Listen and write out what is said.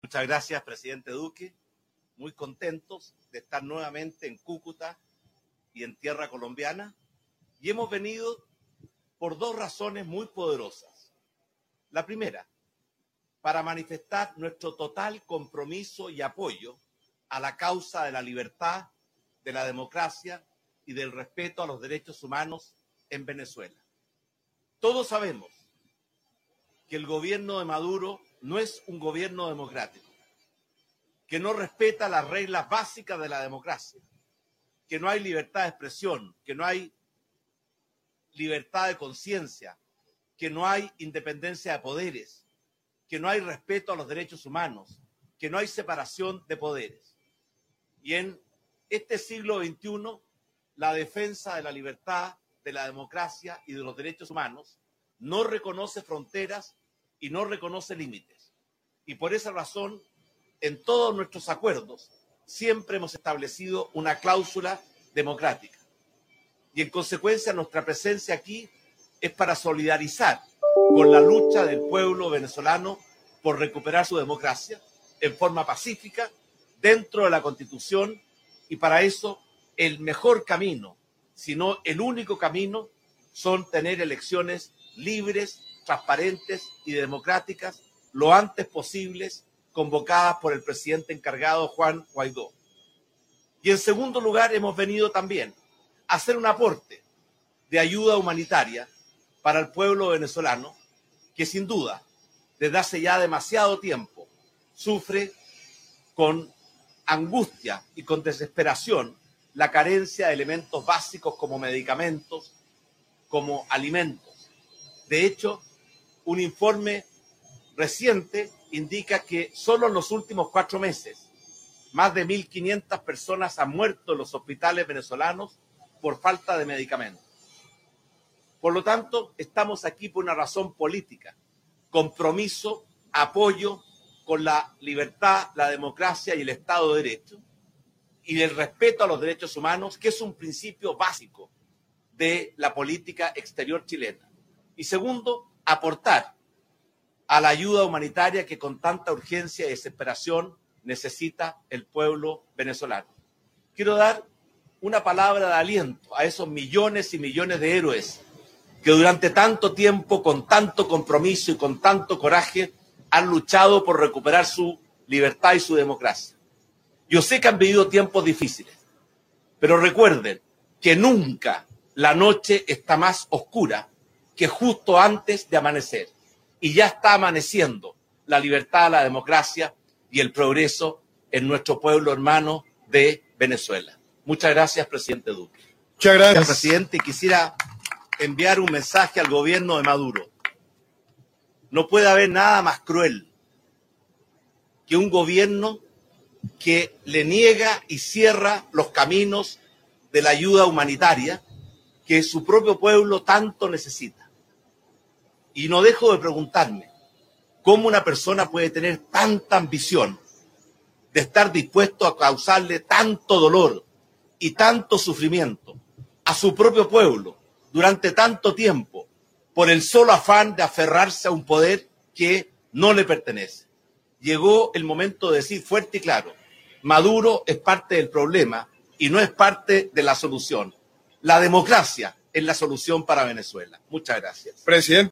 Muchas gracias, presidente Duque. Muy contentos de estar nuevamente en Cúcuta y en tierra colombiana. Y hemos venido por dos razones muy poderosas. La primera, para manifestar nuestro total compromiso y apoyo a la causa de la libertad, de la democracia y del respeto a los derechos humanos en Venezuela. Todos sabemos que el gobierno de Maduro no es un gobierno democrático, que no respeta las reglas básicas de la democracia, que no hay libertad de expresión, que no hay libertad de conciencia, que no hay independencia de poderes, que no hay respeto a los derechos humanos, que no hay separación de poderes. Y en este siglo XXI, la defensa de la libertad, de la democracia y de los derechos humanos no reconoce fronteras y no reconoce límites. Y por esa razón, en todos nuestros acuerdos, siempre hemos establecido una cláusula democrática. Y en consecuencia, nuestra presencia aquí es para solidarizar con la lucha del pueblo venezolano por recuperar su democracia en forma pacífica, dentro de la Constitución, y para eso el mejor camino, si no el único camino, son tener elecciones libres, transparentes y democráticas lo antes posibles, convocadas por el presidente encargado Juan Guaidó. Y en segundo lugar, hemos venido también a hacer un aporte de ayuda humanitaria para el pueblo venezolano, que sin duda, desde hace ya demasiado tiempo, sufre con angustia y con desesperación la carencia de elementos básicos como medicamentos, como alimentos. De hecho, un informe reciente indica que solo en los últimos 4 meses más de 1.500 personas han muerto en los hospitales venezolanos por falta de medicamentos. Por lo tanto, estamos aquí por una razón política: compromiso, apoyo con la libertad, la democracia y el Estado de Derecho, y el respeto a los derechos humanos, que es un principio básico de la política exterior chilena. Y segundo, aportar a la ayuda humanitaria que con tanta urgencia y desesperación necesita el pueblo venezolano. Quiero dar una palabra de aliento a esos millones y millones de héroes que durante tanto tiempo, con tanto compromiso y con tanto coraje, han luchado por recuperar su libertad y su democracia. Yo sé que han vivido tiempos difíciles, pero recuerden que nunca la noche está más oscura que justo antes de amanecer. Y ya está amaneciendo la libertad, la democracia y el progreso en nuestro pueblo hermano de Venezuela. Muchas gracias, presidente Duque. Muchas gracias, presidente. Quisiera enviar un mensaje al gobierno de Maduro. No puede haber nada más cruel que un gobierno que le niega y cierra los caminos de la ayuda humanitaria que su propio pueblo tanto necesita. Y no dejo de preguntarme cómo una persona puede tener tanta ambición de estar dispuesto a causarle tanto dolor y tanto sufrimiento a su propio pueblo durante tanto tiempo por el solo afán de aferrarse a un poder que no le pertenece. Llegó el momento de decir fuerte y claro: Maduro es parte del problema y no es parte de la solución. La democracia es la solución para Venezuela. Muchas gracias. presidente.